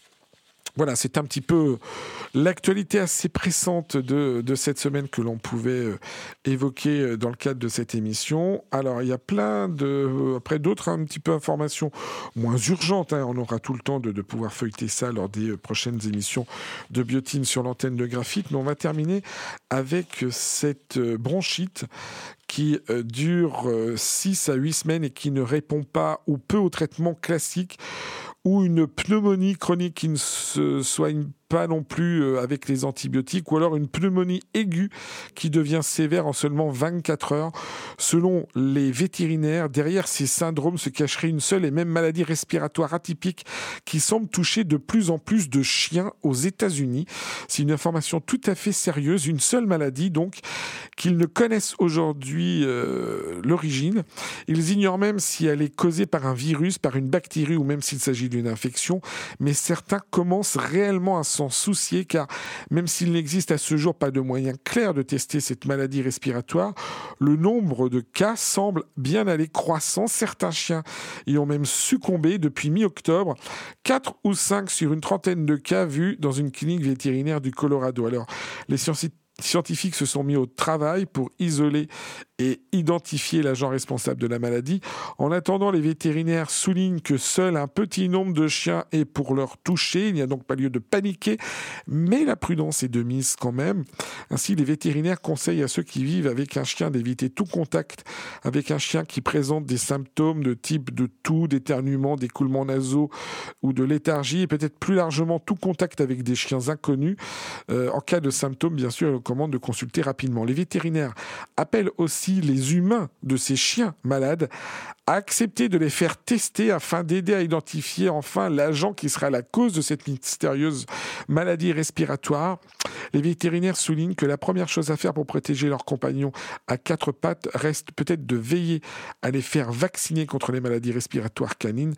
[SPEAKER 1] Voilà, c'est un petit peu l'actualité assez pressante de, de cette semaine que l'on pouvait évoquer dans le cadre de cette émission. Alors, il y a plein de... Après, d'autres un petit peu informations moins urgentes. Hein, on aura tout le temps de, de pouvoir feuilleter ça lors des prochaines émissions de Biotine sur l'antenne de Graphite. Mais on va terminer avec cette bronchite qui dure six à huit semaines et qui ne répond pas ou peu au traitement classique, ou une pneumonie chronique qui ne se soigne pas non plus avec les antibiotiques, ou alors une pneumonie aiguë qui devient sévère en seulement vingt-quatre heures. Selon les vétérinaires, derrière ces syndromes se cacherait une seule et même maladie respiratoire atypique qui semble toucher de plus en plus de chiens aux États-Unis. C'est une information tout à fait sérieuse, une seule maladie donc, qu'ils ne connaissent aujourd'hui euh, l'origine. Ils ignorent même si elle est causée par un virus, par une bactérie ou même s'il s'agit d'une infection, mais certains commencent réellement à s'en soucier, car même s'il n'existe à ce jour pas de moyen clair de tester cette maladie respiratoire, le nombre de cas semble bien aller croissant. Certains chiens y ont même succombé depuis mi-octobre, quatre ou cinq sur une trentaine de cas vus dans une clinique vétérinaire du Colorado. Alors, les scientifiques scientifiques se sont mis au travail pour isoler et identifier l'agent responsable de la maladie. En attendant, les vétérinaires soulignent que seul un petit nombre de chiens est pour leur toucher. Il n'y a donc pas lieu de paniquer, mais la prudence est de mise quand même. Ainsi, les vétérinaires conseillent à ceux qui vivent avec un chien d'éviter tout contact avec un chien qui présente des symptômes de type de toux, d'éternuement, d'écoulements nasaux ou de léthargie, et peut-être plus largement tout contact avec des chiens inconnus. Euh, en cas de symptômes, bien sûr, ils recommandent de consulter rapidement. Les vétérinaires appellent aussi les humains de ces chiens malades à accepter de les faire tester afin d'aider à identifier enfin l'agent qui sera la cause de cette mystérieuse maladie respiratoire. Les vétérinaires soulignent que la première chose à faire pour protéger leurs compagnons à quatre pattes reste peut-être de veiller à les faire vacciner contre les maladies respiratoires canines,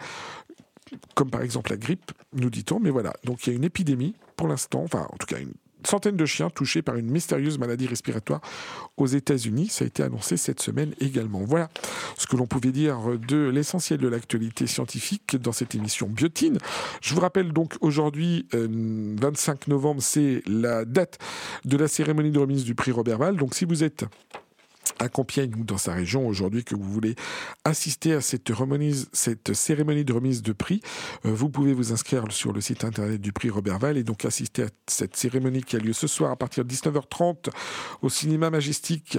[SPEAKER 1] comme par exemple la grippe, nous dit-on. Mais voilà, donc il y a une épidémie pour l'instant, enfin en tout cas une centaine de chiens touchés par une mystérieuse maladie respiratoire aux États-Unis. Ça a été annoncé cette semaine également. Voilà ce que l'on pouvait dire de l'essentiel de l'actualité scientifique dans cette émission Biotine. Je vous rappelle donc aujourd'hui, euh, vingt-cinq novembre, c'est la date de la cérémonie de remise du prix Roberval. Donc si vous êtes à Compiègne ou dans sa région aujourd'hui, que vous voulez assister à cette, remise, cette cérémonie de remise de prix, euh, vous pouvez vous inscrire sur le site internet du prix Roberval et donc assister à cette cérémonie qui a lieu ce soir à partir de dix-neuf heures trente au cinéma Majestic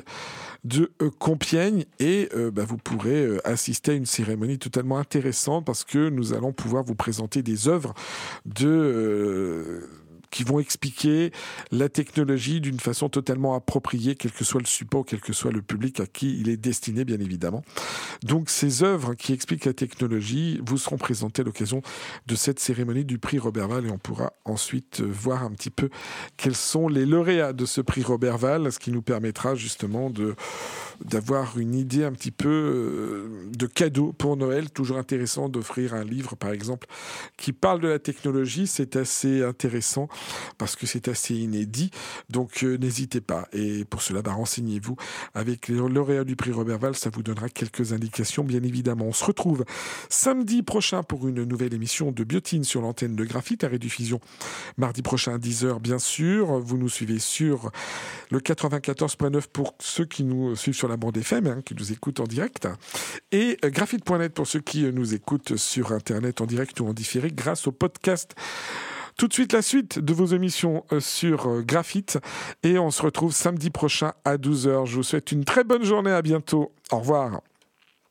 [SPEAKER 1] de euh, Compiègne, et euh, bah, vous pourrez euh, assister à une cérémonie totalement intéressante parce que nous allons pouvoir vous présenter des œuvres de... Euh, qui vont expliquer la technologie d'une façon totalement appropriée, quel que soit le support, quel que soit le public à qui il est destiné, bien évidemment. Donc, ces œuvres qui expliquent la technologie vous seront présentées à l'occasion de cette cérémonie du prix Roberval, et on pourra ensuite voir un petit peu quels sont les lauréats de ce prix Roberval, ce qui nous permettra justement de d'avoir une idée un petit peu de cadeau pour Noël. Toujours intéressant d'offrir un livre, par exemple, qui parle de la technologie. C'est assez intéressant parce que c'est assez inédit. Donc euh, n'hésitez pas. Et pour cela, bah, renseignez-vous avec les lauréats du prix Robert Val. Ça vous donnera quelques indications, bien évidemment. On se retrouve samedi prochain pour une nouvelle émission de Biotine sur l'antenne de Graphite à rediffusion mardi prochain à dix heures, bien sûr. Vous nous suivez sur le quatre-vingt-quatorze point neuf pour ceux qui nous suivent sur la bande F M, hein, qui nous écoutent en direct. Et euh, graphite point net pour ceux qui euh, nous écoutent sur Internet en direct ou en différé grâce au podcast. Tout de suite, la suite de vos émissions euh, sur euh, Graphite. Et on se retrouve samedi prochain à douze heures. Je vous souhaite une très bonne journée. À bientôt. Au revoir.